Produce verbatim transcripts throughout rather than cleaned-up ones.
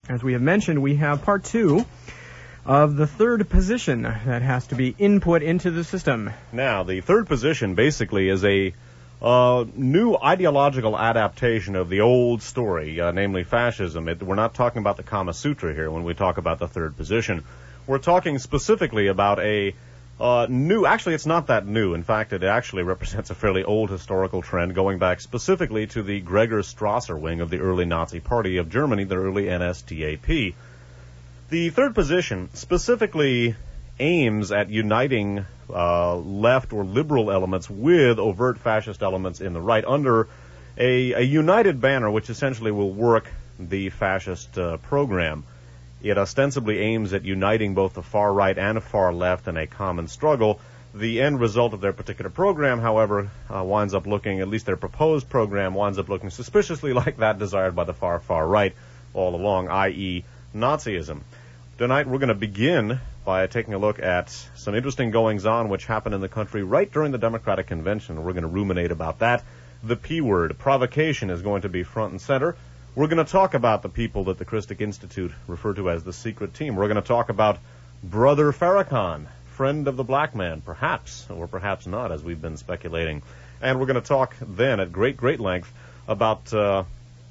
As we have mentioned, we have part two of the third position that has to be input into the system. Now, the third position basically is a uh, new ideological adaptation of the old story, uh, namely fascism. It, we're not talking about the Kama Sutra here when we talk about the third position. We're talking specifically about a uh, new, actually it's not that new. In fact, it actually represents a fairly old historical trend going back specifically to the Gregor Strasser wing of the early Nazi Party of Germany, the early N S D A P. The third position specifically aims at uniting uh, left or liberal elements with overt fascist elements in the right under a, a united banner which essentially will work the fascist uh, program. It ostensibly aims at uniting both the far right and the far left in a common struggle. The end result of their particular program, however, uh, winds up looking, at least their proposed program, winds up looking suspiciously like that desired by the far, far right all along, that is. Nazism. Tonight we're going to begin by taking a look at some interesting goings-on which happened in the country right during the Democratic Convention. We're going to ruminate about that. The P word, provocation, is going to be front and center. We're going to talk about the people that the Christic Institute refer to as the secret team. We're going to talk about Brother Farrakhan, friend of the black man, perhaps, or perhaps not, as we've been speculating. And we're going to talk then at great, great length about uh,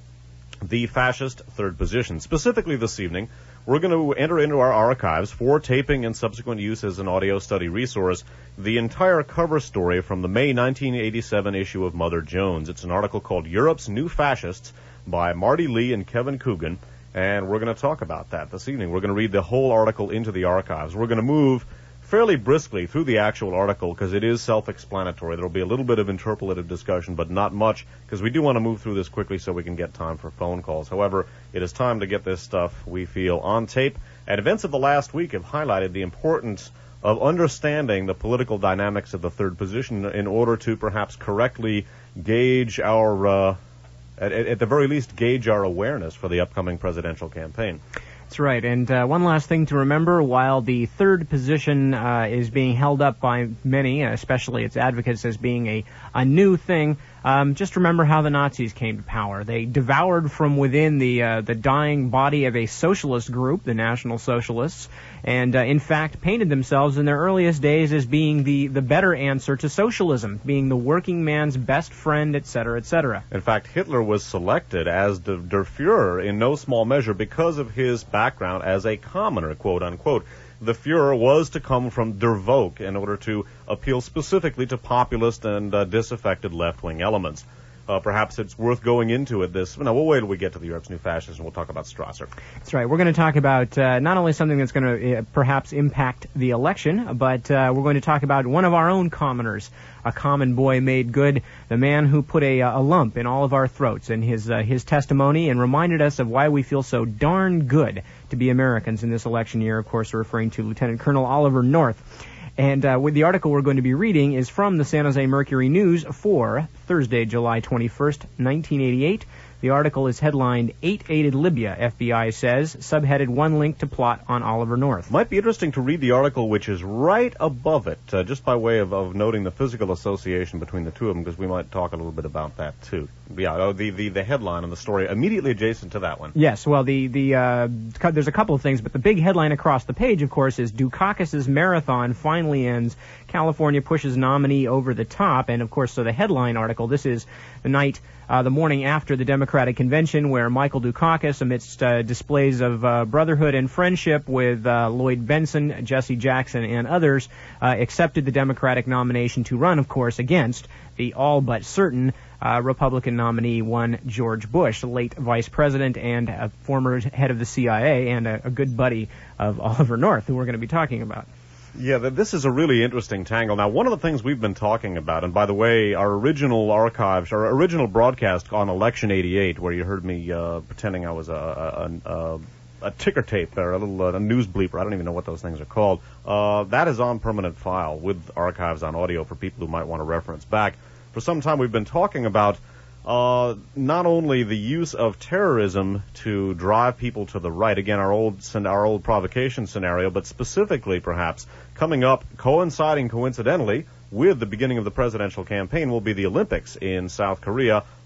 the fascist third position. Specifically this evening, we're going to enter into our archives for taping and subsequent use as an audio study resource the entire cover story from the May nineteen eighty-seven issue of Mother Jones. It's an article called Europe's New Fascists by Marty Lee and Kevin Coogan, and we're going to talk about that this evening. We're going to read the whole article into the archives. We're going to move fairly briskly through the actual article because it is self-explanatory. There will be a little bit of interpolative discussion, but not much, because we do want to move through this quickly so we can get time for phone calls. However, it is time to get this stuff, we feel, on tape. And events of the last week have highlighted the importance of understanding the political dynamics of the third position in order to perhaps correctly gauge our, uh, at, at the very least, gauge our awareness for the upcoming presidential campaign. That's right. And uh, one last thing to remember, while the third position uh, is being held up by many, especially its advocates, as being a, a new thing, um, just remember how the Nazis came to power. They devoured from within the uh, the dying body of a socialist group, the National Socialists, and uh, in fact painted themselves in their earliest days as being the, the better answer to socialism, being the working man's best friend, et cetera, et cetera. In fact, Hitler was selected as the Der Fuhrer in no small measure because of his background as a commoner, quote unquote. The Fuhrer was to come from Der Volk in order to appeal specifically to populist and uh, disaffected left-wing elements. Uh, perhaps it's worth going into it this... No, we'll wait till we get to the Europe's New Fascists and we'll talk about Strasser. That's right. We're going to talk about uh, not only something that's going to uh, perhaps impact the election, but uh, we're going to talk about one of our own commoners, a common boy made good, the man who put a, a lump in all of our throats in his, uh, his testimony and reminded us of why we feel so darn good to be Americans in this election year. Of course, we're referring to Lieutenant Colonel Oliver North. And uh, with the article we're going to be reading is from the San Jose Mercury News for Thursday, July twenty-first, nineteen eighty-eight. The article is headlined, Eight-Aided Libya, F B I says, subheaded One Link to Plot on Oliver North. Might be interesting to read the article which is right above it, uh, just by way of, of noting the physical association between the two of them, because we might talk a little bit about that, too. Yeah, oh, the, the, the headline and the story immediately adjacent to that one. Yes, well, the, the uh, there's a couple of things, but the big headline across the page, of course, is Dukakis' marathon finally ends. California pushes nominee over the top. And, of course, so the headline article, this is the night, uh, the morning after the Democratic Convention, where Michael Dukakis, amidst uh, displays of uh, brotherhood and friendship with uh, Lloyd Benson, Jesse Jackson, and others, uh, accepted the Democratic nomination to run, of course, against the all but certain uh, Republican nominee, one George Bush, late vice president and a former head of the C I A and a, a good buddy of Oliver North, who we're going to be talking about. Yeah, this is a really interesting tangle. Now, one of the things we've been talking about, and by the way, our original archives, our original broadcast on Election eighty-eight, where you heard me uh, pretending I was a, a, a, a ticker tape or a little uh, a news bleeper, I don't even know what those things are called, uh, that is on permanent file with archives on audio for people who might want to reference back. For some time we've been talking about Uh, not only the use of terrorism to drive people to the right, again, our old our old provocation scenario, but specifically, perhaps, coming up, coinciding coincidentally with the beginning of the presidential campaign will be the Olympics in South Korea,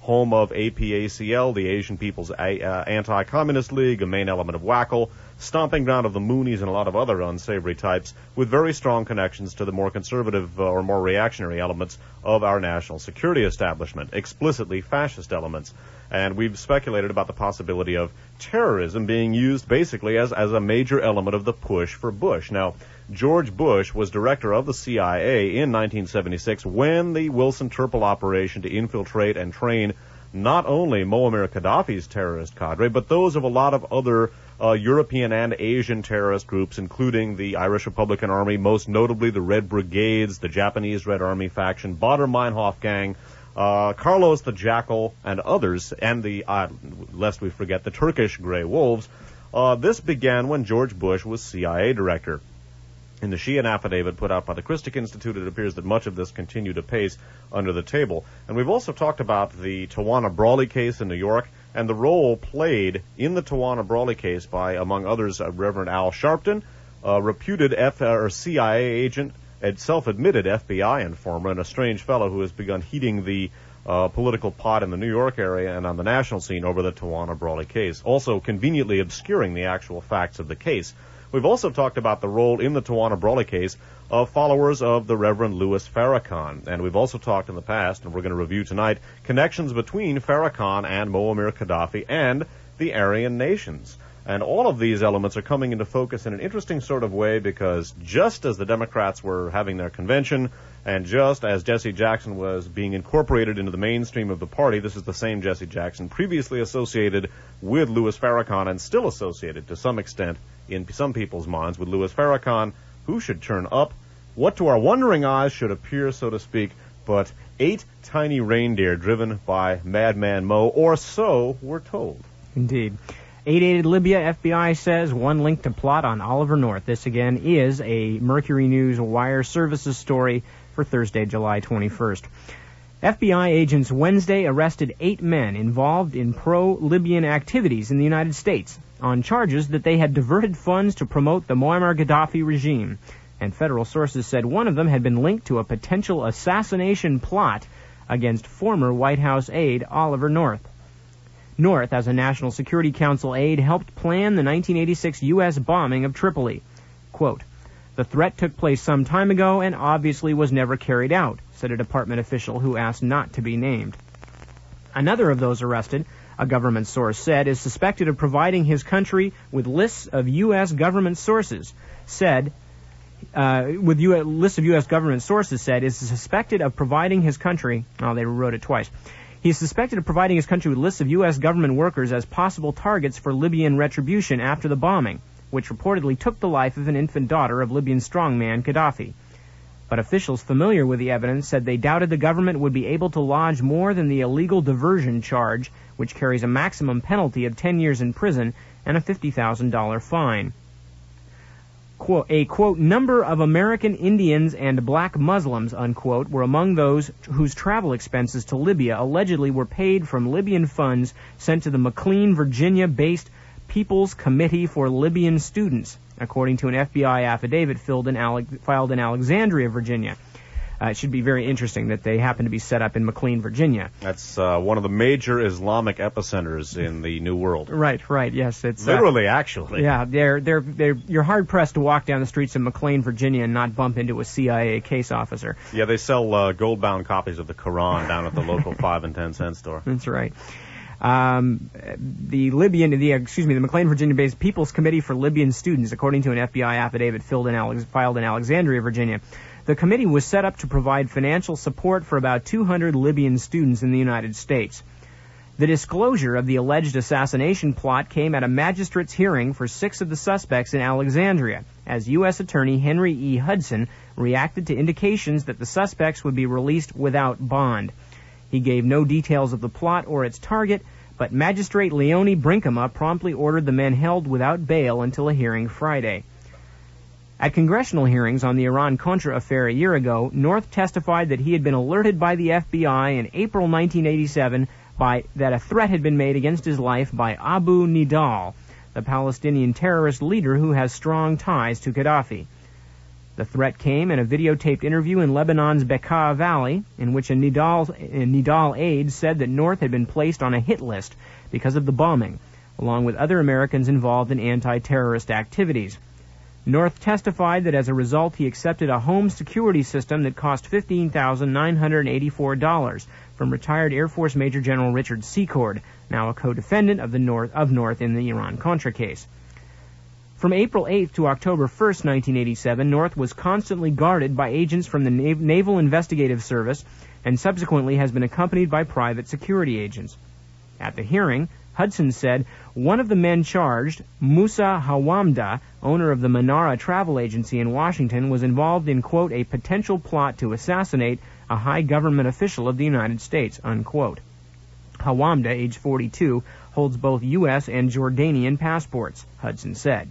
home of A P A C L, the Asian People's A- uh, Anti-Communist League, a main element of W A C L, stomping ground of the Moonies and a lot of other unsavory types with very strong connections to the more conservative uh, or more reactionary elements of our national security establishment, explicitly fascist elements. And we've speculated about the possibility of terrorism being used basically as, as a major element of the push for Bush. Now, George Bush was director of the C I A in nineteen seventy-six when the Wilson-Turple operation to infiltrate and train not only Muammar Gaddafi's terrorist cadre, but those of a lot of other uh, European and Asian terrorist groups, including the Irish Republican Army, most notably the Red Brigades, the Japanese Red Army faction, Baader-Meinhof gang, uh, Carlos the Jackal, and others, and the, uh, lest we forget, the Turkish Grey Wolves. Uh, this began when George Bush was C I A director. In the Sheehan affidavit put out by the Christic Institute, it appears that much of this continued apace under the table. And we've also talked about the Tawana Brawley case in New York and the role played in the Tawana Brawley case by, among others, uh, Reverend Al Sharpton, a reputed F or C I A agent, a self-admitted F B I informer, and a strange fellow who has begun heating the uh, political pot in the New York area and on the national scene over the Tawana Brawley case, also conveniently obscuring the actual facts of the case. We've also talked about the role in the Tawana Brawley case of followers of the Reverend Louis Farrakhan. And we've also talked in the past, and we're going to review tonight, connections between Farrakhan and Muammar Gaddafi and the Aryan nations. And all of these elements are coming into focus in an interesting sort of way because just as the Democrats were having their convention and just as Jesse Jackson was being incorporated into the mainstream of the party, this is the same Jesse Jackson previously associated with Louis Farrakhan and still associated to some extent in some people's minds with Louis Farrakhan, who should turn up what to our wondering eyes should appear, so to speak, but eight tiny reindeer driven by Madman Mo, or so we're told. Indeed. eight-aided Libya, F B I says, one link to plot on Oliver North. This, again, is a Mercury News Wire Services story for Thursday, July twenty-first. F B I agents Wednesday arrested eight men involved in pro-Libyan activities in the United States on charges that they had diverted funds to promote the Muammar Gaddafi regime. And federal sources said one of them had been linked to a potential assassination plot against former White House aide Oliver North. North, as a National Security Council aide, helped plan the nineteen eighty-six U S bombing of Tripoli. Quote, "The threat took place some time ago and obviously was never carried out," said a department official who asked not to be named. Another of those arrested, a government source said, is suspected of providing his country with lists of U S government sources, said, uh, with U S, lists of U S government sources said, is suspected of providing his country, oh, they wrote it twice. He is suspected of providing his country with lists of U S government workers as possible targets for Libyan retribution after the bombing, which reportedly took the life of an infant daughter of Libyan strongman Gaddafi. But officials familiar with the evidence said they doubted the government would be able to lodge more than the illegal diversion charge, which carries a maximum penalty of ten years in prison and a fifty thousand dollars fine. Quote, a, quote, number of American Indians and black Muslims, unquote, were among those whose travel expenses to Libya allegedly were paid from Libyan funds sent to the McLean, Virginia-based People's Committee for Libyan Students, according to an F B I affidavit filed in, Ale- filed in Alexandria, Virginia. Uh, it should be very interesting that they happen to be set up in McLean, Virginia. That's uh, one of the major Islamic epicenters in the New World. Right, right, yes. It's literally, uh, actually. Yeah, they're they're they're you're hard pressed to walk down the streets of McLean, Virginia, and not bump into a C I A case officer. Yeah, they sell uh, gold-bound copies of the Quran down at the local five and ten cent store. That's right. Um, the Libyan, the excuse me, the McLean, Virginia-based People's Committee for Libyan Students, according to an F B I affidavit filed in, Alex, filed in Alexandria, Virginia. The committee was set up to provide financial support for about two hundred Libyan students in the United States. The disclosure of the alleged assassination plot came at a magistrate's hearing for six of the suspects in Alexandria, as U S Attorney Henry E. Hudson reacted to indications that the suspects would be released without bond. He gave no details of the plot or its target, but Magistrate Leonie Brinkema promptly ordered the men held without bail until a hearing Friday. At congressional hearings on the Iran-Contra affair a year ago, North testified that he had been alerted by the F B I in April nineteen eighty-seven by, that a threat had been made against his life by Abu Nidal, the Palestinian terrorist leader who has strong ties to Gaddafi. The threat came in a videotaped interview in Lebanon's Bekaa Valley, in which a Nidal, a Nidal aide said that North had been placed on a hit list because of the bombing, along with other Americans involved in anti-terrorist activities. North testified that as a result he accepted a home security system that cost fifteen thousand nine hundred eighty-four dollars from retired Air Force Major General Richard Secord, now a co-defendant of the North of North in the Iran-Contra case. From April eighth to October first, nineteen eighty-seven, North was constantly guarded by agents from the Nav- Naval Investigative Service and subsequently has been accompanied by private security agents. At the hearing, Hudson said one of the men charged, Musa Hawamda, owner of the Manara Travel Agency in Washington, was involved in, quote, a potential plot to assassinate a high government official of the United States, unquote. Hawamda, age forty-two, holds both U S and Jordanian passports, Hudson said.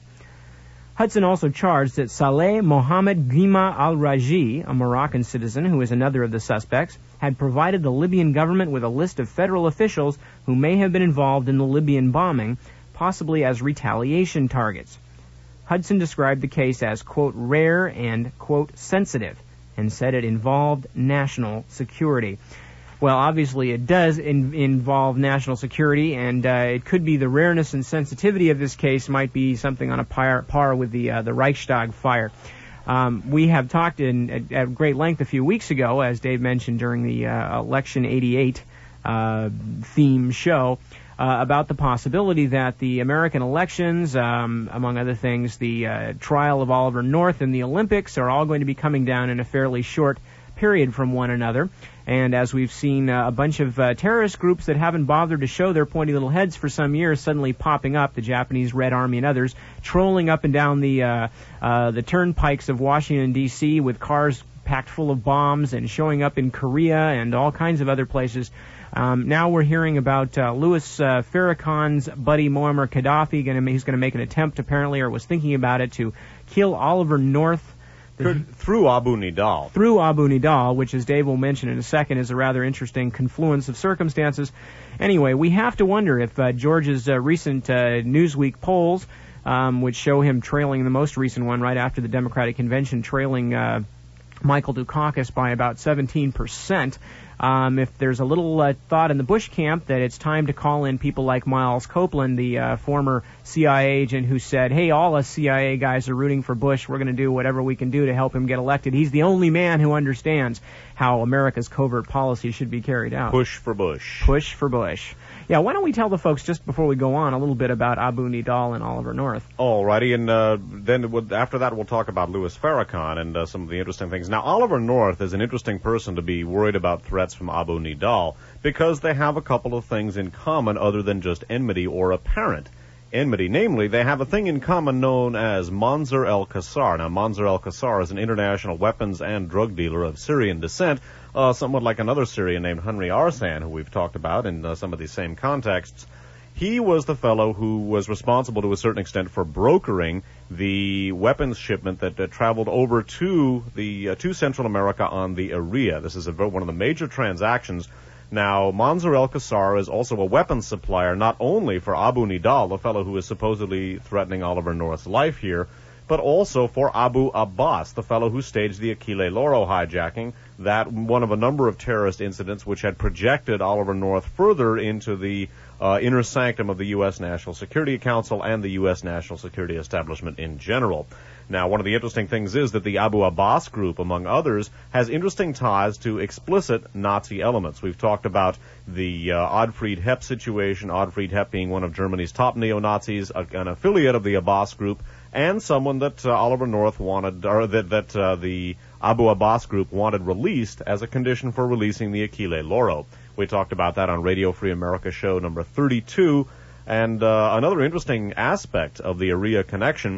Hudson also charged that Saleh Mohammed Ghima al-Raji, a Moroccan citizen who is another of the suspects, had provided the Libyan government with a list of federal officials who may have been involved in the Libyan bombing, possibly as retaliation targets. Hudson described the case as, quote, rare and, quote, sensitive, and said it involved national security. Well, obviously it does in, involve national security, and uh, it could be the rareness and sensitivity of this case might be something on a par, par with the uh, the Reichstag fire. Um, we have talked in at, at great length a few weeks ago, as Dave mentioned during the uh, Election eighty-eight uh, theme show, uh, about the possibility that the American elections, um, among other things, the uh, trial of Oliver North and the Olympics are all going to be coming down in a fairly short period from one another. And as we've seen uh, a bunch of uh, terrorist groups that haven't bothered to show their pointy little heads for some years suddenly popping up, the Japanese Red Army and others, trolling up and down the uh, uh, the turnpikes of Washington, D C with cars packed full of bombs and showing up in Korea and all kinds of other places. Um, now we're hearing about uh, Louis uh, Farrakhan's buddy Muammar Gaddafi. Gonna, he's going to make an attempt, apparently, or was thinking about it, to kill Oliver North. Could, through Abu Nidal. Through Abu Nidal, which, as Dave will mention in a second, is a rather interesting confluence of circumstances. Anyway, we have to wonder if uh, George's uh, recent uh, Newsweek polls, um, which show him trailing the most recent one right after the Democratic Convention, trailing uh, Michael Dukakis by about seventeen percent, Um, if there's a little uh, thought in the Bush camp that it's time to call in people like Miles Copeland, the uh, former C I A agent who said, hey, all us C I A guys are rooting for Bush. We're going to do whatever we can do to help him get elected. He's the only man who understands how America's covert policy should be carried out. Push for Bush. Push for Bush. Yeah, why don't we tell the folks, just before we go on, a little bit about Abu Nidal and Oliver North. All righty, and uh, then we'll, after that we'll talk about Louis Farrakhan and uh, some of the interesting things. Now, Oliver North is an interesting person to be worried about threats from Abu Nidal because they have a couple of things in common other than just enmity or apparent enmity. Namely, they have a thing in common known as Manzur al-Qassar. Now, Manzur al-Qassar is an international weapons and drug dealer of Syrian descent, uh, somewhat like another Syrian named Henry Arsan, who we've talked about in uh, some of these same contexts. He was the fellow who was responsible to a certain extent for brokering the weapons shipment that uh, traveled over to the uh, to Central America on the Aria. This is a, one of the major transactions. Now, Manzur al-Qassar is also a weapons supplier, not only for Abu Nidal, the fellow who is supposedly threatening Oliver North's life here, but also for Abu Abbas, the fellow who staged the Achille Lauro hijacking, that one of a number of terrorist incidents which had projected Oliver North further into the uh, inner sanctum of the U S. National Security Council and the U S. National Security Establishment in general. Now, one of the interesting things is that the Abu Abbas group, among others, has interesting ties to explicit Nazi elements. We've talked about the uh, Ottfried Hepp situation, Ottfried Hepp being one of Germany's top neo-Nazis, a, an affiliate of the Abbas group, and someone that uh, Oliver North wanted, or that, that uh, the Abu Abbas group wanted released as a condition for releasing the Achille Lauro. We talked about that on Radio Free America show number thirty-two. And uh, another interesting aspect of the Aria connection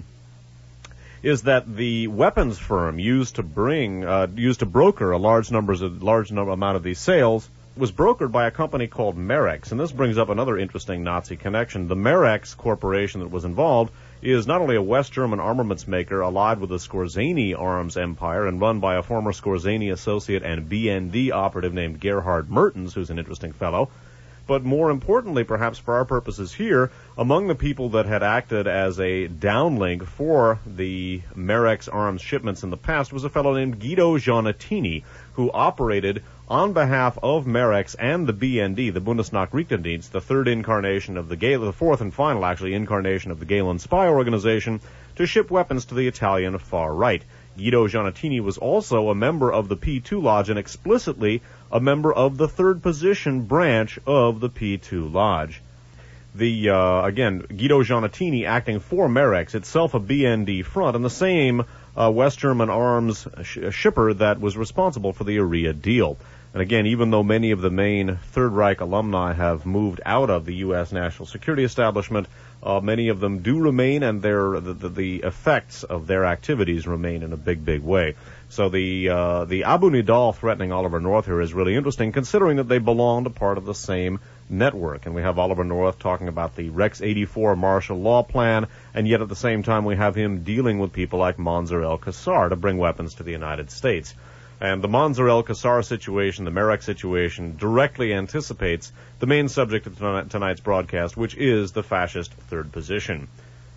is that the weapons firm used to bring, uh, used to broker a large numbers of large number amount of these sales was brokered by a company called Merex, and this brings up another interesting Nazi connection. The Merex corporation that was involved is not only a West German armaments maker allied with the Skorzeny arms empire and run by a former Skorzeny associate and B N D operative named Gerhard Mertens, who's an interesting fellow, But more importantly, perhaps for our purposes here, among the people that had acted as a downlink for the Merex arms shipments in the past was a fellow named Guido Giannettini, who operated on behalf of Merex and the B N D, the Bundesnachrichtendienst, the third incarnation of the Galen, the fourth and final, actually, incarnation of the Galen spy organization, to ship weapons to the Italian far right. Guido Giannettini was also a member of the P two Lodge and explicitly a member of the third position branch of the P two Lodge. The, uh, again, Guido Giannettini acting for Merex, itself a B N D front, and the same uh, West German arms sh- shipper that was responsible for the Urea deal. And again, even though many of the main Third Reich alumni have moved out of the U S national security establishment, uh, many of them do remain, and their the, the, the effects of their activities remain in a big, big way. So the uh, the Abu Nidal threatening Oliver North here is really interesting, considering that they belong to part of the same network. And we have Oliver North talking about the Rex eighty-four martial law plan, and yet at the same time we have him dealing with people like Mansour el-Kassar to bring weapons to the United States. And the Mansour el-Kassar situation, the Merex situation, directly anticipates the main subject of tonight's broadcast, which is the fascist third position.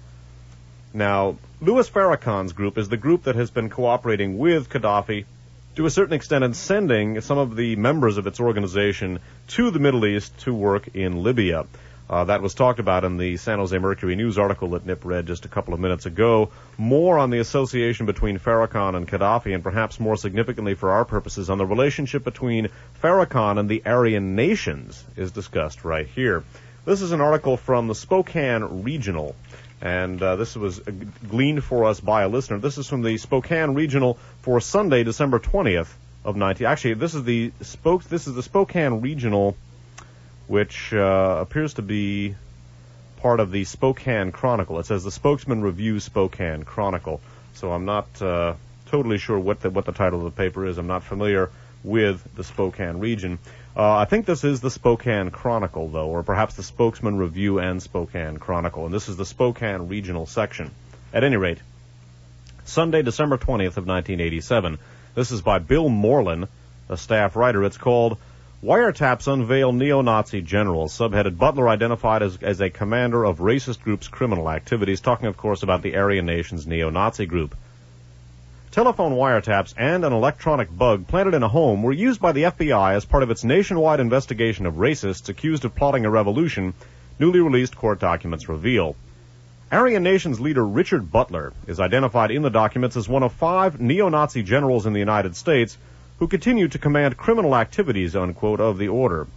Now, Louis Farrakhan's group is the group that has been cooperating with Gaddafi to a certain extent in sending some of the members of its organization to the Middle East to work in Libya. Uh, that was talked about in the San Jose Mercury News article that Nip read just a couple of minutes ago. More on the association between Farrakhan and Gaddafi, and perhaps more significantly for our purposes, on the relationship between Farrakhan and the Aryan nations is discussed right here. This is an article from the Spokane Regional, and uh, this was uh, gleaned for us by a listener. This is from the Spokane Regional for Sunday, December twentieth of nineteen. Actually, this is the Spoke. This is the Spokane Regional, which uh, appears to be part of the Spokane Chronicle. It says the Spokesman Review Spokane Chronicle. So I'm not uh, totally sure what the what the title of the paper is. I'm not familiar with the Spokane region. Uh, I think this is the Spokane Chronicle, though, or perhaps the Spokesman Review and Spokane Chronicle. And this is the Spokane Regional section. At any rate, Sunday, December twentieth of nineteen eighty-seven. This is by Bill Moreland, a staff writer. It's called Wiretaps Unveil Neo-Nazi Generals, subheaded Butler identified as, as a commander of racist group's criminal activities, talking, of course, about the Aryan Nations neo-Nazi group. Telephone wiretaps and an electronic bug planted in a home were used by the F B I as part of its nationwide investigation of racists accused of plotting a revolution, newly released court documents reveal. Aryan Nations leader Richard Butler is identified in the documents as one of five neo-Nazi generals in the United States who continue to command criminal activities, unquote, of the order.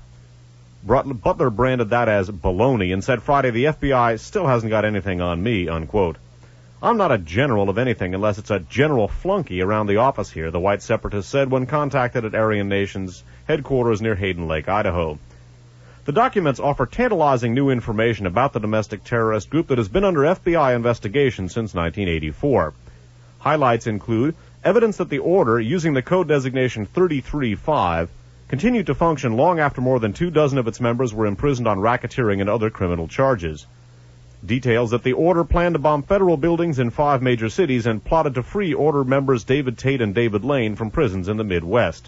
Butler branded that as baloney and said Friday the F B I still hasn't got anything on me, unquote. I'm not a general of anything unless it's a general flunky around the office here, the white separatist said when contacted at Aryan Nations headquarters near Hayden Lake, Idaho. The documents offer tantalizing new information about the domestic terrorist group that has been under F B I investigation since nineteen eighty-four. Highlights include evidence that the order, using the code designation thirty-three five, continued to function long after more than two dozen of its members were imprisoned on racketeering and other criminal charges. Details that the order planned to bomb federal buildings in five major cities and plotted to free order members David Tate and David Lane from prisons in the Midwest.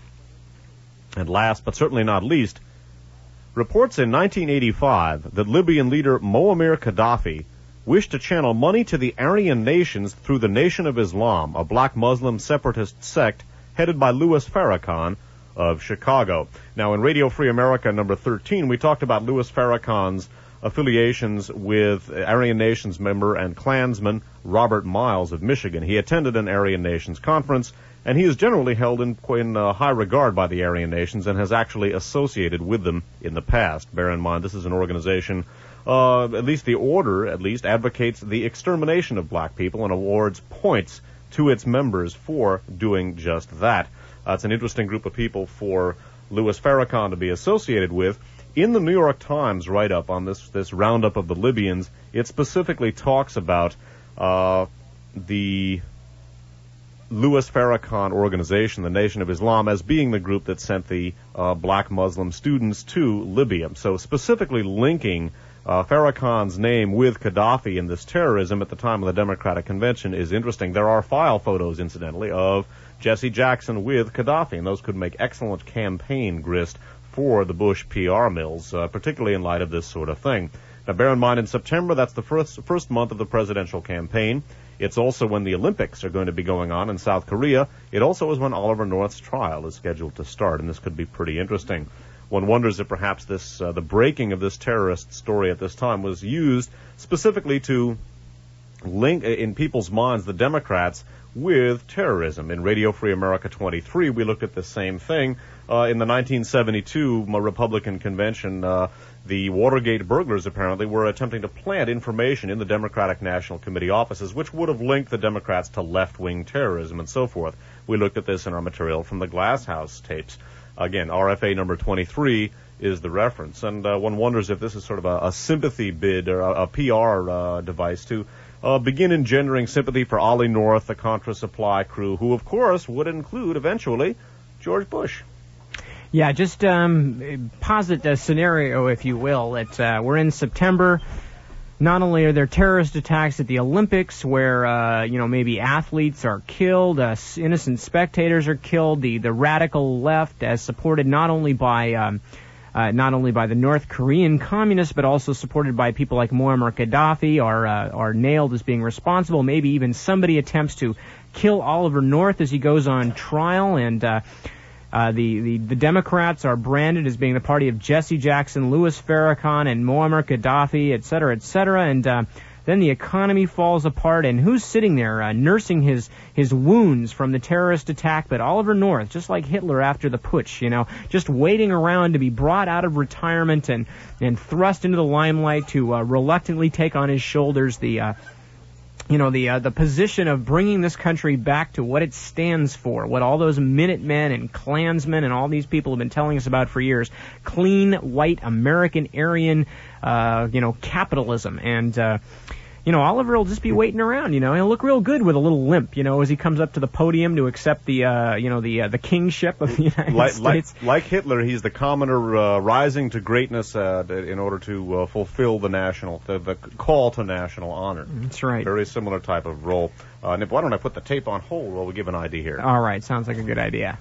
And last, but certainly not least, reports in nineteen eighty-five that Libyan leader Muammar Gaddafi wished to channel money to the Aryan nations through the Nation of Islam, a black Muslim separatist sect headed by Louis Farrakhan of Chicago. Now, in Radio Free America number thirteen, we talked about Louis Farrakhan's affiliations with Aryan Nations member and Klansman Robert Miles of Michigan. He attended an Aryan Nations conference, and he is generally held in, in uh, high regard by the Aryan Nations and has actually associated with them in the past. Bear in mind, this is an organization, uh, at least the order, at least, advocates the extermination of black people and awards points to its members for doing just that. Uh, it's an interesting group of people for Louis Farrakhan to be associated with. In the New York Times write-up on this, this roundup of the Libyans, it specifically talks about uh, the Louis Farrakhan organization, the Nation of Islam, as being the group that sent the uh, black Muslim students to Libya. So specifically linking uh, Farrakhan's name with Gaddafi in this terrorism at the time of the Democratic Convention is interesting. There are file photos, incidentally, of Jesse Jackson with Gaddafi, and those could make excellent campaign grist for the Bush P R mills, uh, particularly in light of this sort of thing. Now, bear in mind, in September, that's the first first month of the presidential campaign. It's also when the Olympics are going to be going on in South Korea. It also is when Oliver North's trial is scheduled to start, and this could be pretty interesting. One wonders if perhaps this uh, the breaking of this terrorist story at this time was used specifically to link in people's minds the Democrats with terrorism. In Radio Free America twenty-three, we looked at the same thing. Uh, in the nineteen seventy-two Republican convention, uh, the Watergate burglars apparently were attempting to plant information in the Democratic National Committee offices, which would have linked the Democrats to left-wing terrorism and so forth. We looked at this in our material from the Glass House tapes. Again, R F A number twenty-three is the reference, and uh, one wonders if this is sort of a, a sympathy bid or a, a P R uh, device to uh, begin engendering sympathy for Ollie North, the Contra supply crew, who, of course, would include eventually George Bush. Yeah, just um, posit a scenario, if you will, that uh, we're in September. Not only are there terrorist attacks at the Olympics where, uh, you know, maybe athletes are killed, uh, innocent spectators are killed, the, the radical left, as supported not only by um, uh, not only by the North Korean communists, but also supported by people like Muammar Gaddafi, are, uh, are nailed as being responsible. Maybe even somebody attempts to kill Oliver North as he goes on trial, and uh, Uh, the, the, the Democrats are branded as being the party of Jesse Jackson, Louis Farrakhan, and Muammar Gaddafi, et cetera, et cetera. And uh, then the economy falls apart, and who's sitting there uh, nursing his, his wounds from the terrorist attack but Oliver North, just like Hitler after the putsch, you know, just waiting around to be brought out of retirement and, and thrust into the limelight to uh, reluctantly take on his shoulders the... Uh, You know, the uh, the position of bringing this country back to what it stands for, what all those Minutemen and Klansmen and all these people have been telling us about for years, clean, white, American, Aryan, uh, you know, capitalism. And, uh, you know, Oliver will just be waiting around, you know. He'll look real good with a little limp, you know, as he comes up to the podium to accept the, uh, you know, the uh, the kingship of the United like, States. Like, like Hitler, he's the commoner uh, rising to greatness uh, in order to uh, fulfill the national, the, the call to national honor. That's right. Very similar type of role. Uh, Nip, why don't I put the tape on hold while we give an I D here? All right, sounds like a good idea.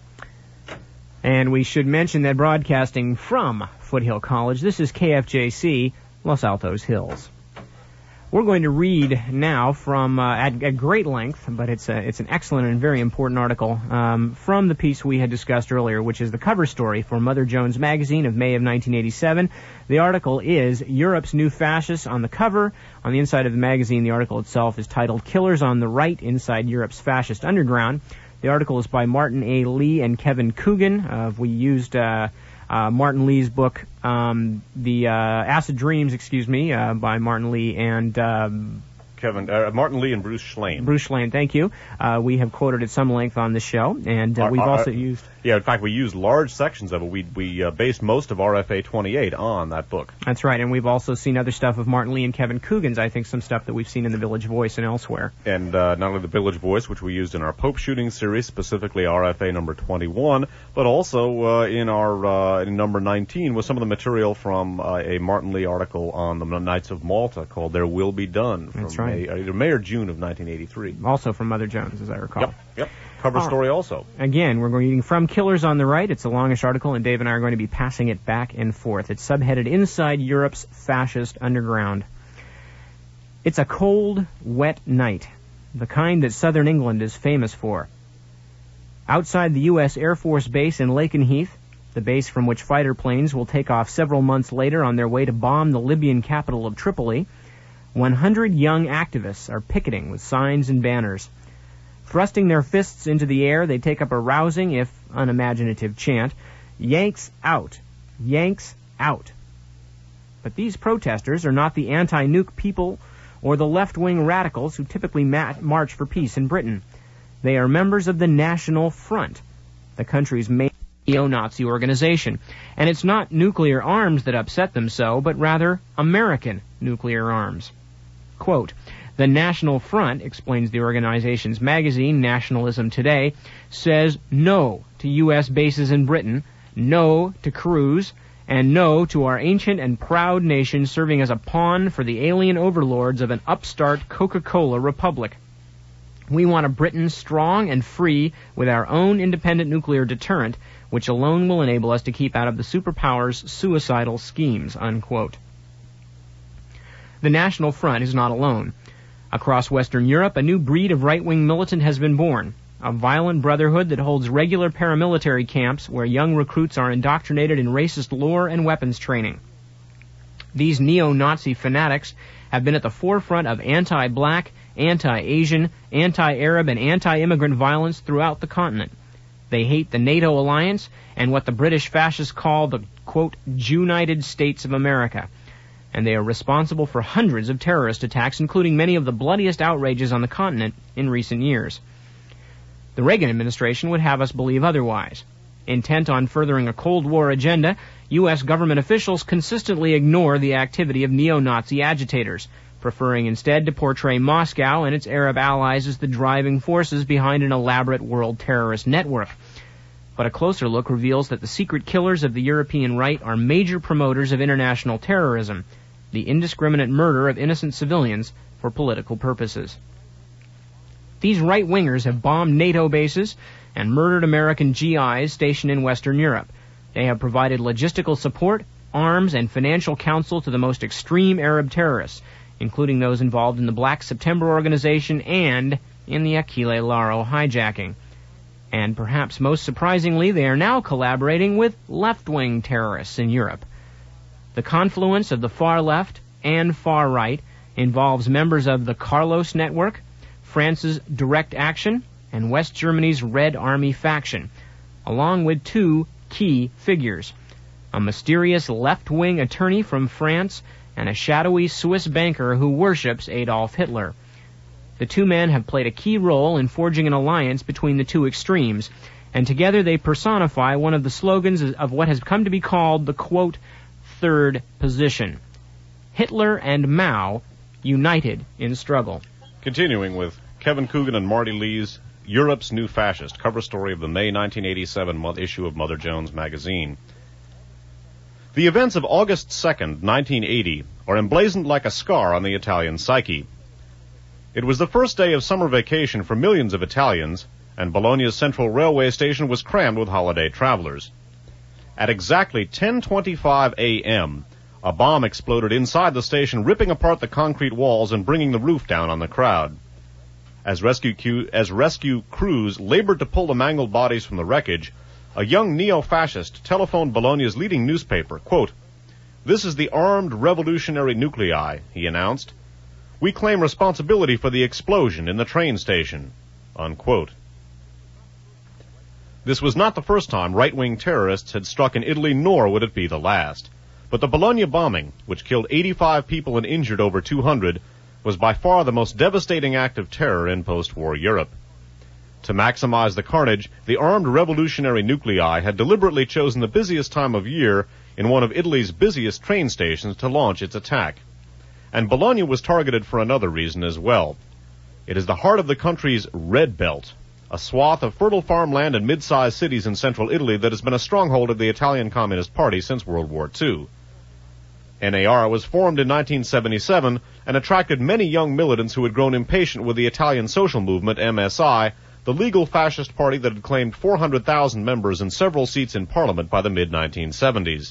And we should mention that broadcasting from Foothill College, this is K F J C, Los Altos Hills. We're going to read now from uh, at, at great length, but it's a, it's an excellent and very important article um, from the piece we had discussed earlier, which is the cover story for Mother Jones magazine of May of nineteen eighty-seven. The article is Europe's New Fascists on the cover. On the inside of the magazine, the article itself is titled Killers on the Right Inside Europe's Fascist Underground. The article is by Martin A. Lee and Kevin Coogan. Uh, we used uh, uh, Martin Lee's book, um, the uh, Acid Dreams, excuse me, uh, by Martin Lee and um, Kevin, uh, Martin Lee and Bruce Schlane. Bruce Schlane, thank you. Uh, we have quoted at some length on the show, and uh, Our, we've our, also used... Yeah, in fact, we used large sections of it. We we uh, based most of R F A twenty-eight on that book. That's right, and we've also seen other stuff of Martin Lee and Kevin Coogan's, I think some stuff that we've seen in the Village Voice and elsewhere. And uh, not only the Village Voice, which we used in our Pope shooting series, specifically R F A number twenty-one, but also uh, in our uh, in number nineteen was some of the material from uh, a Martin Lee article on the Knights of Malta called There Will Be Done. From That's right. May, either May or June of nineteen eighty-three. Also from Mother Jones, as I recall. Yep, yep. Cover All story right. also. Again, we're reading from Killers on the Right. It's a longish article, and Dave and I are going to be passing it back and forth. It's subheaded Inside Europe's Fascist Underground. It's a cold, wet night, the kind that southern England is famous for. Outside the U S Air Force Base in Lakenheath, the base from which fighter planes will take off several months later on their way to bomb the Libyan capital of Tripoli, one hundred young activists are picketing with signs and banners. Thrusting their fists into the air, they take up a rousing, if unimaginative, chant, Yanks out! Yanks out! But these protesters are not the anti-nuke people or the left-wing radicals who typically ma- march for peace in Britain. They are members of the National Front, the country's main neo-Nazi organization. And it's not nuclear arms that upset them so, but rather American nuclear arms. Quote, The National Front, explains the organization's magazine, Nationalism Today, says no to U S bases in Britain, no to crews, and no to our ancient and proud nation serving as a pawn for the alien overlords of an upstart Coca-Cola republic. We want a Britain strong and free with our own independent nuclear deterrent, which alone will enable us to keep out of the superpowers' suicidal schemes, unquote. The National Front is not alone. Across Western Europe, a new breed of right-wing militant has been born, a violent brotherhood that holds regular paramilitary camps where young recruits are indoctrinated in racist lore and weapons training. These neo-Nazi fanatics have been at the forefront of anti-black, anti-Asian, anti-Arab, and anti-immigrant violence throughout the continent. They hate the NATO alliance and what the British fascists call the, quote, Jew-United States of America. And they are responsible for hundreds of terrorist attacks, including many of the bloodiest outrages on the continent in recent years. The Reagan administration would have us believe otherwise. Intent on furthering a Cold War agenda, U S government officials consistently ignore the activity of neo-Nazi agitators, preferring instead to portray Moscow and its Arab allies as the driving forces behind an elaborate world terrorist network. But a closer look reveals that the secret killers of the European right are major promoters of international terrorism, the indiscriminate murder of innocent civilians for political purposes. These right-wingers have bombed NATO bases and murdered American G Is stationed in Western Europe. They have provided logistical support, arms, and financial counsel to the most extreme Arab terrorists, including those involved in the Black September organization and in the Achille Lauro hijacking. And perhaps most surprisingly, they are now collaborating with left-wing terrorists in Europe. The confluence of the far left and far right involves members of the Carlos Network, France's Direct Action, and West Germany's Red Army faction, along with two key figures, a mysterious left-wing attorney from France and a shadowy Swiss banker who worships Adolf Hitler. The two men have played a key role in forging an alliance between the two extremes, and together they personify one of the slogans of what has come to be called the, quote, third position. Hitler and Mao united in struggle. Continuing with Kevin Coogan and Marty Lee's Europe's New Fascist, cover story of the May nineteen eighty-seven issue of Mother Jones magazine. The events of August second, nineteen eighty, are emblazoned like a scar on the Italian psyche. It was the first day of summer vacation for millions of Italians, and Bologna's central railway station was crammed with holiday travelers. At exactly ten twenty-five a.m., a bomb exploded inside the station, ripping apart the concrete walls and bringing the roof down on the crowd. As rescue, cu- as rescue crews labored to pull the mangled bodies from the wreckage, a young neo-fascist telephoned Bologna's leading newspaper, quote, "This is the armed revolutionary nuclei," he announced. "We claim responsibility for the explosion in the train station," unquote. This was not the first time right-wing terrorists had struck in Italy, nor would it be the last. But the Bologna bombing, which killed eighty-five people and injured over two hundred, was by far the most devastating act of terror in post-war Europe. To maximize the carnage, the armed revolutionary nuclei had deliberately chosen the busiest time of year in one of Italy's busiest train stations to launch its attack. And Bologna was targeted for another reason as well. It is the heart of the country's Red Belt, a swath of fertile farmland and mid-sized cities in central Italy that has been a stronghold of the Italian Communist Party since World War Two. N A R was formed in nineteen seventy-seven and attracted many young militants who had grown impatient with the Italian social movement, M S I, the legal fascist party that had claimed four hundred thousand members and several seats in parliament by the mid nineteen seventies.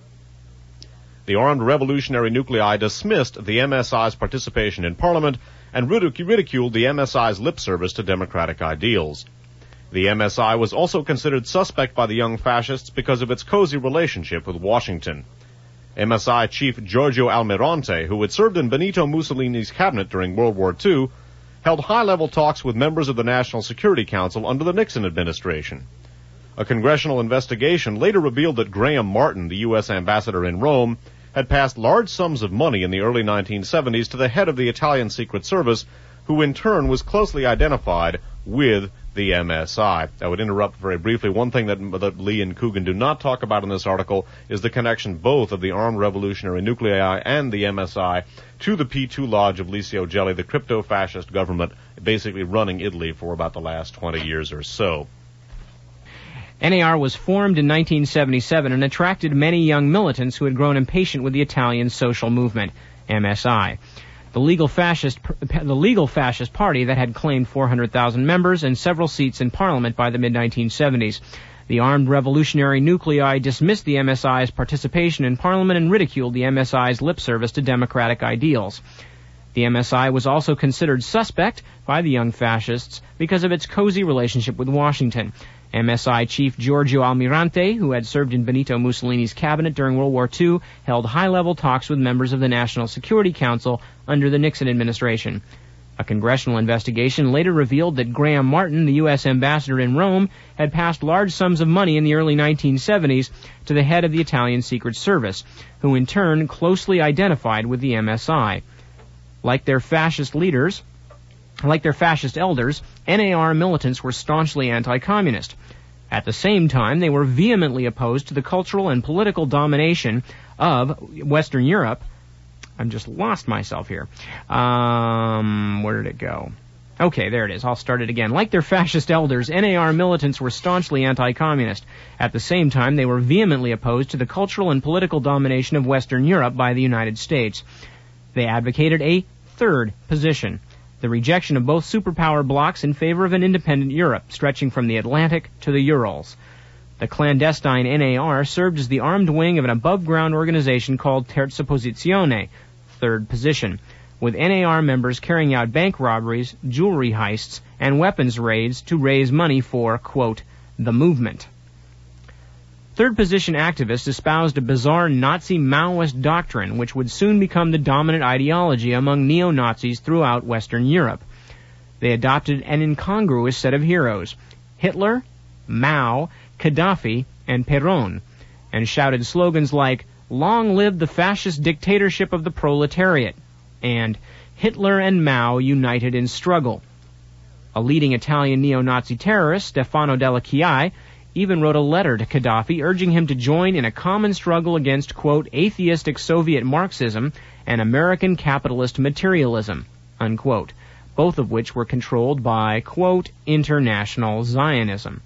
The armed revolutionary nuclei dismissed the M S I's participation in parliament and ridic- ridiculed the M S I's lip service to democratic ideals. The M S I was also considered suspect by the young fascists because of its cozy relationship with Washington. M S I chief Giorgio Almirante, who had served in Benito Mussolini's cabinet during World War Two, held high-level talks with members of the National Security Council under the Nixon administration. A congressional investigation later revealed that Graham Martin, the U S ambassador in Rome, had passed large sums of money in the early nineteen seventies to the head of the Italian Secret Service, who in turn was closely identified with the M S I. I would interrupt very briefly. One thing that, that Lee and Coogan do not talk about in this article is the connection both of the armed revolutionary nuclei and the M S I to the P two Lodge of Licio Gelli, the crypto-fascist government basically running Italy for about the last twenty years or so. N A R was formed in nineteen seventy-seven and attracted many young militants who had grown impatient with the Italian social movement, M S I. The legal fascist, the legal fascist party that had claimed four hundred thousand members and several seats in parliament by the mid nineteen seventies. The armed revolutionary nuclei dismissed the M S I's participation in Parliament and ridiculed the M S I's lip service to democratic ideals. The M S I was also considered suspect by the young fascists because of its cozy relationship with Washington. M S I chief Giorgio Almirante, who had served in Benito Mussolini's cabinet during World War Two, held high-level talks with members of the National Security Council under the Nixon administration. A congressional investigation later revealed that Graham Martin, the U S ambassador in Rome, had passed large sums of money in the early nineteen seventies to the head of the Italian Secret Service, who in turn closely identified with the M S I. Like their fascist leaders, like their fascist elders, N A R militants were staunchly anti-communist. At the same time, they were vehemently opposed to the cultural and political domination of Western Europe. I'm just lost myself here. Um, where did it go? Okay, there it is. I'll start it again. Like their fascist elders, N A R militants were staunchly anti-communist. At the same time, they were vehemently opposed to the cultural and political domination of Western Europe by the United States. They advocated a third position, the rejection of both superpower blocs in favor of an independent Europe, stretching from the Atlantic to the Urals. The clandestine N A R served as the armed wing of an above-ground organization called Terza Posizione, third position, with N A R members carrying out bank robberies, jewelry heists, and weapons raids to raise money for, quote, the movement. Third position activists espoused a bizarre Nazi Maoist doctrine which would soon become the dominant ideology among neo-Nazis throughout Western Europe. They adopted an incongruous set of heroes, Hitler, Mao, Gaddafi, and Perón, and shouted slogans like, "Long live the fascist dictatorship of the proletariat," and "Hitler and Mao united in struggle." A leading Italian neo-Nazi terrorist, Stefano Della Chiaia, even wrote a letter to Gaddafi urging him to join in a common struggle against, quote, atheistic Soviet Marxism and American capitalist materialism, unquote, both of which were controlled by, quote, international Zionism.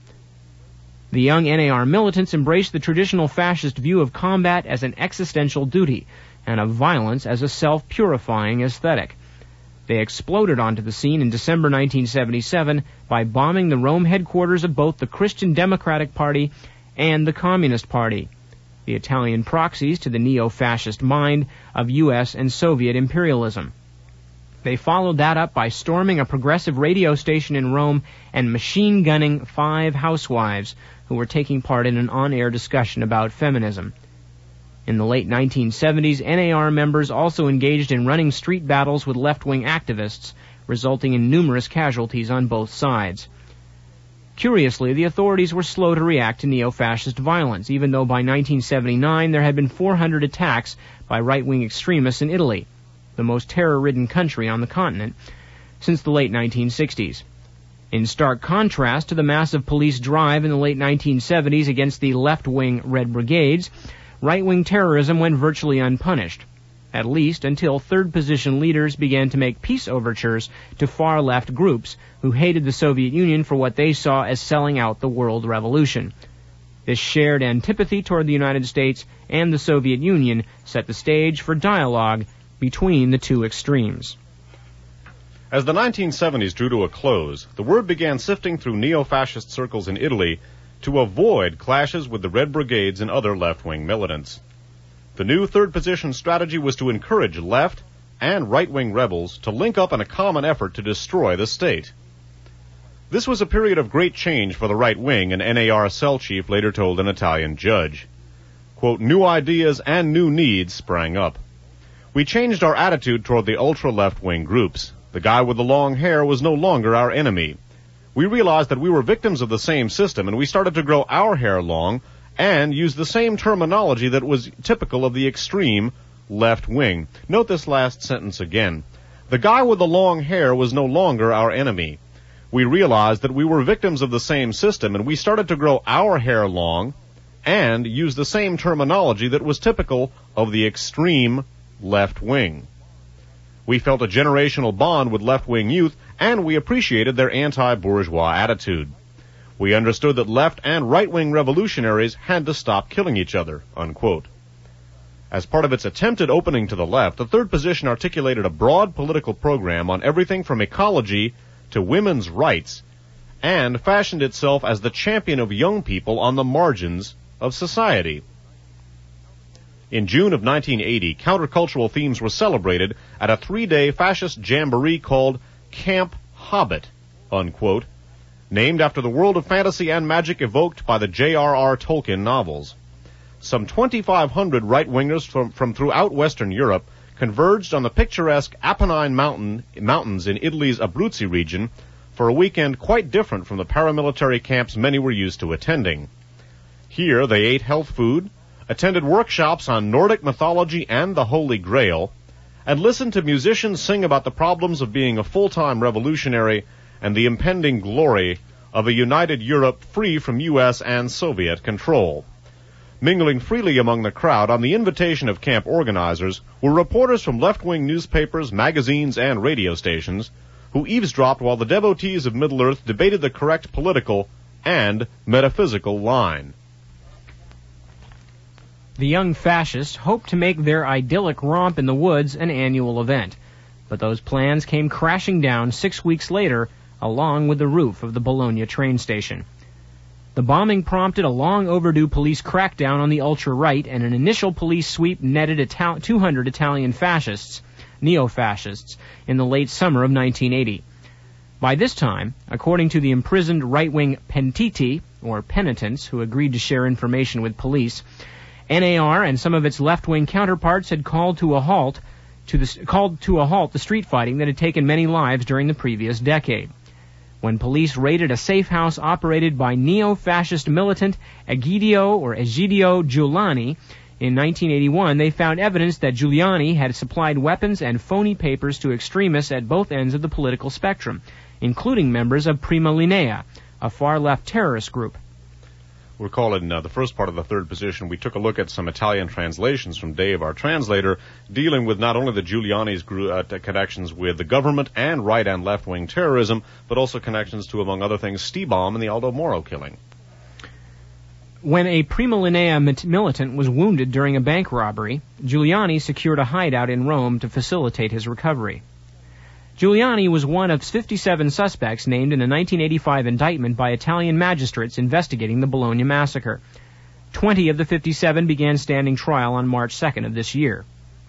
The young N A R militants embraced the traditional fascist view of combat as an existential duty and of violence as a self-purifying aesthetic. They exploded onto the scene in December nineteen seventy-seven by bombing the Rome headquarters of both the Christian Democratic Party and the Communist Party, the Italian proxies to the neo-fascist mind of U S and Soviet imperialism. They followed that up by storming a progressive radio station in Rome and machine-gunning five housewives who were taking part in an on-air discussion about feminism. In the late nineteen seventies, N A R members also engaged in running street battles with left-wing activists, resulting in numerous casualties on both sides. Curiously, the authorities were slow to react to neo-fascist violence, even though by nineteen seventy-nine there had been four hundred attacks by right-wing extremists in Italy, the most terror-ridden country on the continent, since the late nineteen sixties. In stark contrast to the massive police drive in the late nineteen seventies against the left-wing Red Brigades, right-wing terrorism went virtually unpunished, at least until third-position leaders began to make peace overtures to far-left groups who hated the Soviet Union for what they saw as selling out the world revolution. This shared antipathy toward the United States and the Soviet Union set the stage for dialogue between the two extremes. As the nineteen seventies drew to a close, the word began sifting through neo-fascist circles in Italy to avoid clashes with the Red Brigades and other left-wing militants. The new third-position strategy was to encourage left and right-wing rebels to link up in a common effort to destroy the state. This was a period of great change for the right wing, an N A R cell chief later told an Italian judge. Quote, new ideas and new needs sprang up. We changed our attitude toward the ultra-left-wing groups. The guy with the long hair was no longer our enemy. We realized that we were victims of the same system, and we started to grow our hair long and use the same terminology that was typical of the extreme left wing. Note this last sentence again. The guy with the long hair was no longer our enemy. We realized that we were victims of the same system, and we started to grow our hair long and use the same terminology that was typical of the extreme left wing. We felt a generational bond with left-wing youth, and we appreciated their anti-bourgeois attitude. We understood that left and right-wing revolutionaries had to stop killing each other, unquote. As part of its attempted opening to the left, the third position articulated a broad political program on everything from ecology to women's rights, and fashioned itself as the champion of young people on the margins of society. In June of nineteen eighty, countercultural themes were celebrated at a three-day fascist jamboree called Camp Hobbit, unquote, named after the world of fantasy and magic evoked by the J R R Tolkien novels. Some twenty-five hundred right-wingers from, from throughout Western Europe converged on the picturesque Apennine Mountain, mountains in Italy's Abruzzi region for a weekend quite different from the paramilitary camps many were used to attending. Here they ate health food, attended workshops on Nordic mythology and the Holy Grail, and listened to musicians sing about the problems of being a full-time revolutionary and the impending glory of a united Europe free from U S and Soviet control. Mingling freely among the crowd on the invitation of camp organizers were reporters from left-wing newspapers, magazines, and radio stations who eavesdropped while the devotees of Middle-earth debated the correct political and metaphysical line. The young fascists hoped to make their idyllic romp in the woods an annual event, but those plans came crashing down six weeks later, along with the roof of the Bologna train station. The bombing prompted a long overdue police crackdown on the ultra-right, and an initial police sweep netted Ital- two hundred Italian fascists, neo-fascists, in the late summer of nineteen eighty. By this time, according to the imprisoned right-wing pentiti, or penitents, who agreed to share information with police, N A R and some of its left-wing counterparts had called to a halt to the, called to a halt the street fighting that had taken many lives during the previous decade. When police raided a safe house operated by neo-fascist militant Egidio or Egidio Giuliani in nineteen eighty-one, they found evidence that Giuliani had supplied weapons and phony papers to extremists at both ends of the political spectrum, including members of Prima Linea, a far-left terrorist group. We'll call it in uh, the first part of the third position. We took a look at some Italian translations from Dave, our translator, dealing with not only the Giuliani's group, uh, connections with the government and right and left-wing terrorism, but also connections to, among other things, Stiebaum and the Aldo Moro killing. When a Prima Linea militant was wounded during a bank robbery, Giuliani secured a hideout in Rome to facilitate his recovery. Giuliani was one of fifty-seven suspects named in a nineteen eighty-five indictment by Italian magistrates investigating the Bologna massacre. Twenty of the fifty-seven began standing trial on March second of this year.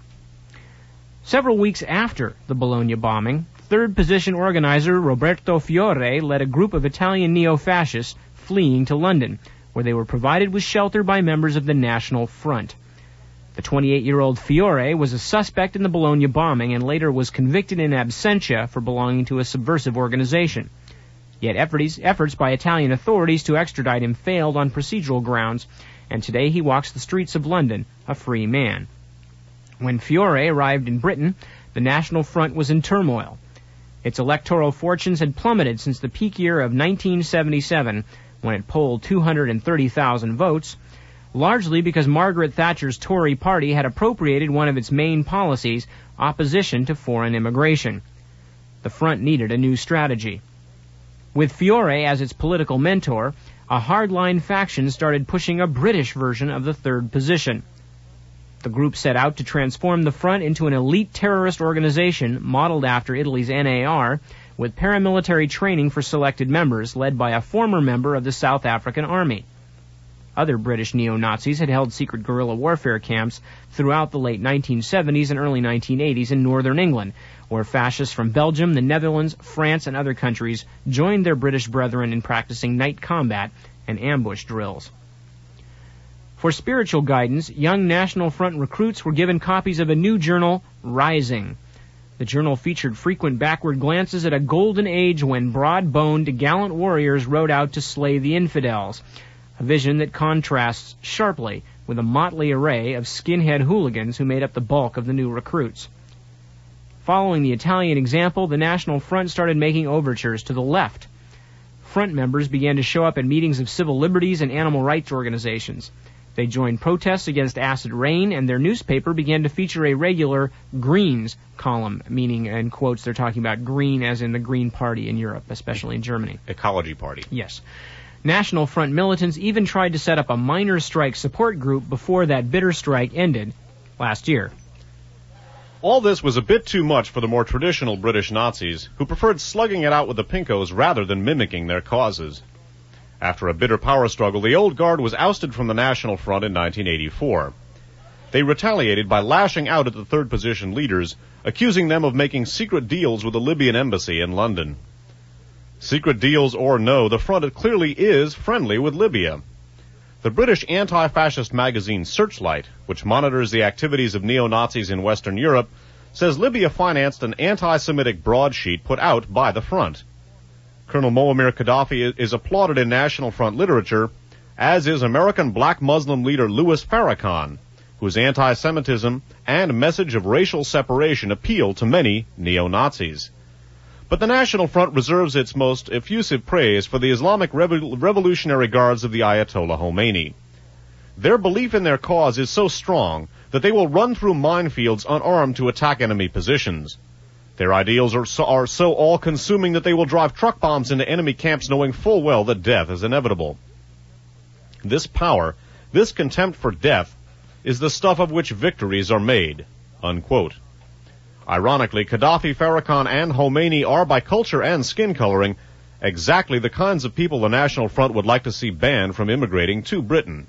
Several weeks after the Bologna bombing, third position organizer Roberto Fiore led a group of Italian neo-fascists fleeing to London, where they were provided with shelter by members of the National Front. The twenty-eight-year-old Fiore was a suspect in the Bologna bombing and later was convicted in absentia for belonging to a subversive organization. Yet efforts, efforts by Italian authorities to extradite him failed on procedural grounds, and today he walks the streets of London a free man. When Fiore arrived in Britain, the National Front was in turmoil. Its electoral fortunes had plummeted since the peak year of nineteen seventy-seven, when it polled two hundred thirty thousand votes, largely because Margaret Thatcher's Tory party had appropriated one of its main policies, opposition to foreign immigration. The Front needed a new strategy. With Fiore as its political mentor, a hardline faction started pushing a British version of the third position. The group set out to transform the Front into an elite terrorist organization modeled after Italy's N A R, with paramilitary training for selected members, led by a former member of the South African Army. Other British neo-Nazis had held secret guerrilla warfare camps throughout the late nineteen seventies and early nineteen eighties in northern England, where fascists from Belgium, the Netherlands, France, and other countries joined their British brethren in practicing night combat and ambush drills. For spiritual guidance, young National Front recruits were given copies of a new journal, Rising. The journal featured frequent backward glances at a golden age when broad-boned, gallant warriors rode out to slay the infidels, a vision that contrasts sharply with a motley array of skinhead hooligans who made up the bulk of the new recruits. Following the Italian example, the National Front started making overtures to the left. Front members began to show up at meetings of civil liberties and animal rights organizations. They joined protests against acid rain, and their newspaper began to feature a regular Greens column, meaning, in quotes, they're talking about green as in the Green Party in Europe, especially in Germany. Ecology Party. Yes. National Front militants even tried to set up a miners' strike support group before that bitter strike ended last year. All this was a bit too much for the more traditional British Nazis, who preferred slugging it out with the Pinkos rather than mimicking their causes. After a bitter power struggle, the Old Guard was ousted from the National Front in nineteen eighty-four. They retaliated by lashing out at the third position leaders, accusing them of making secret deals with the Libyan embassy in London. Secret deals or no, the front clearly is friendly with Libya. The British anti-fascist magazine Searchlight, which monitors the activities of neo-Nazis in Western Europe, says Libya financed an anti-Semitic broadsheet put out by the front. Colonel Muammar Gaddafi is applauded in National Front literature, as is American black Muslim leader Louis Farrakhan, whose anti-Semitism and message of racial separation appeal to many neo-Nazis. But the National Front reserves its most effusive praise for the Islamic Revol- Revolutionary Guards of the Ayatollah Khomeini. Their belief in their cause is so strong that they will run through minefields unarmed to attack enemy positions. Their ideals are so, are so all-consuming that they will drive truck bombs into enemy camps knowing full well that death is inevitable. This power, this contempt for death, is the stuff of which victories are made." Unquote. Ironically, Gaddafi, Farrakhan, and Khomeini are, by culture and skin coloring, exactly the kinds of people the National Front would like to see banned from immigrating to Britain.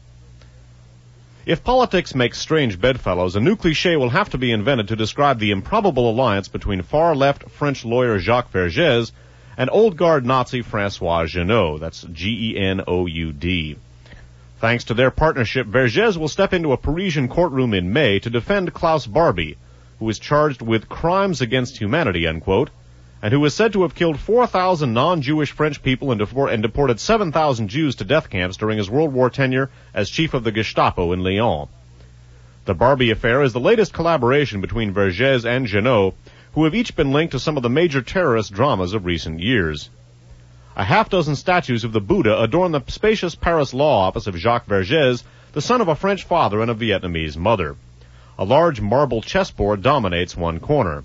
If politics makes strange bedfellows, a new cliché will have to be invented to describe the improbable alliance between far-left French lawyer Jacques Vergès and old guard Nazi François Genoud. That's G E N O U D. Thanks to their partnership, Vergès will step into a Parisian courtroom in May to defend Klaus Barbie, who is charged with crimes against humanity, unquote, and who is said to have killed four thousand non-Jewish French people and, defor- and deported seven thousand Jews to death camps during his World War tenure as chief of the Gestapo in Lyon. The Barbie affair is the latest collaboration between Vergès and Genoud, who have each been linked to some of the major terrorist dramas of recent years. A half-dozen statues of the Buddha adorn the spacious Paris law office of Jacques Vergès, the son of a French father and a Vietnamese mother. A large marble chessboard dominates one corner.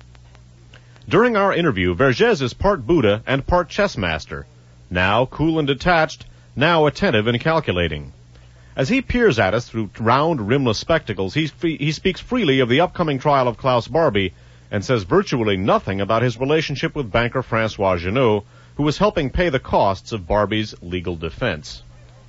During our interview, Vergès is part Buddha and part chess master, now cool and detached, now attentive and calculating. As he peers at us through round, rimless spectacles, he, he speaks freely of the upcoming trial of Klaus Barbie and says virtually nothing about his relationship with banker François Genoud, who was helping pay the costs of Barbie's legal defense.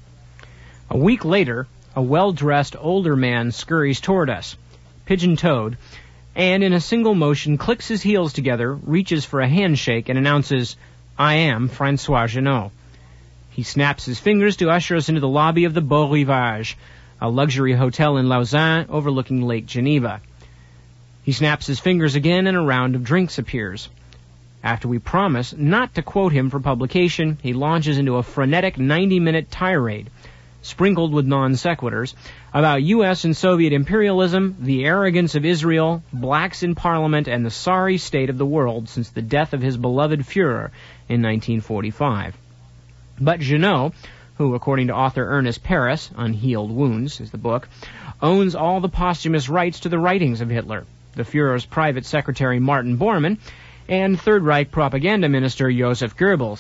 A week later, a well-dressed older man scurries toward us, pigeon-toed, and in a single motion clicks his heels together, reaches for a handshake, and announces, "I am François Genoud." He snaps his fingers to usher us into the lobby of the Beau Rivage, a luxury hotel in Lausanne overlooking Lake Geneva. He snaps his fingers again, and a round of drinks appears. After we promise not to quote him for publication, he launches into a frenetic ninety-minute tirade, sprinkled with non-sequiturs, about U S and Soviet imperialism, the arrogance of Israel, blacks in Parliament, and the sorry state of the world since the death of his beloved Führer in nineteen forty-five. But Genoud, who, according to author Ernest Paris, Unhealed Wounds is the book, owns all the posthumous rights to the writings of Hitler, the Führer's private secretary Martin Bormann, and Third Reich propaganda minister Joseph Goebbels.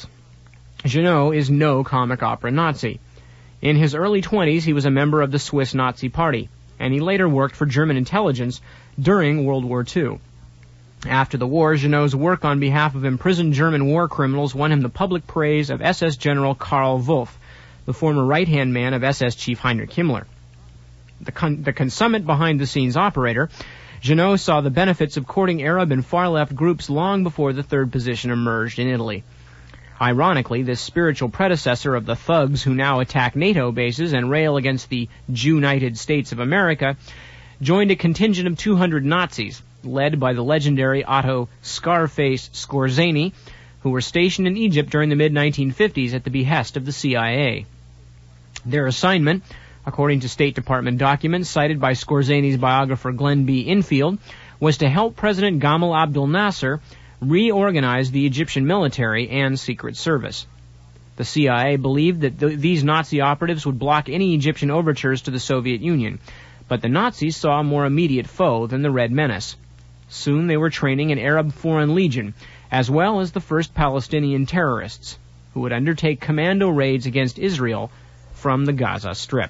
Genoud is no comic opera Nazi. In his early twenties, he was a member of the Swiss Nazi Party, and he later worked for German intelligence during World War Two. After the war, Genoud's work on behalf of imprisoned German war criminals won him the public praise of S S General Karl Wolff, the former right-hand man of S S Chief Heinrich Himmler. The, con- the consummate behind-the-scenes operator, Genoud saw the benefits of courting Arab and far-left groups long before the third position emerged in Italy. Ironically, this spiritual predecessor of the thugs who now attack NATO bases and rail against the Jew-United States of America joined a contingent of two hundred Nazis, led by the legendary Otto Scarface Skorzeny, who were stationed in Egypt during the mid nineteen fifties at the behest of the C I A. Their assignment, according to State Department documents cited by Skorzeny's biographer Glenn B. Infield, was to help President Gamal Abdel Nasser reorganize the Egyptian military and Secret Service. The C I A believed that th- these Nazi operatives would block any Egyptian overtures to the Soviet Union, but the Nazis saw a more immediate foe than the Red Menace. Soon they were training an Arab Foreign Legion, as well as the first Palestinian terrorists, who would undertake commando raids against Israel from the Gaza Strip.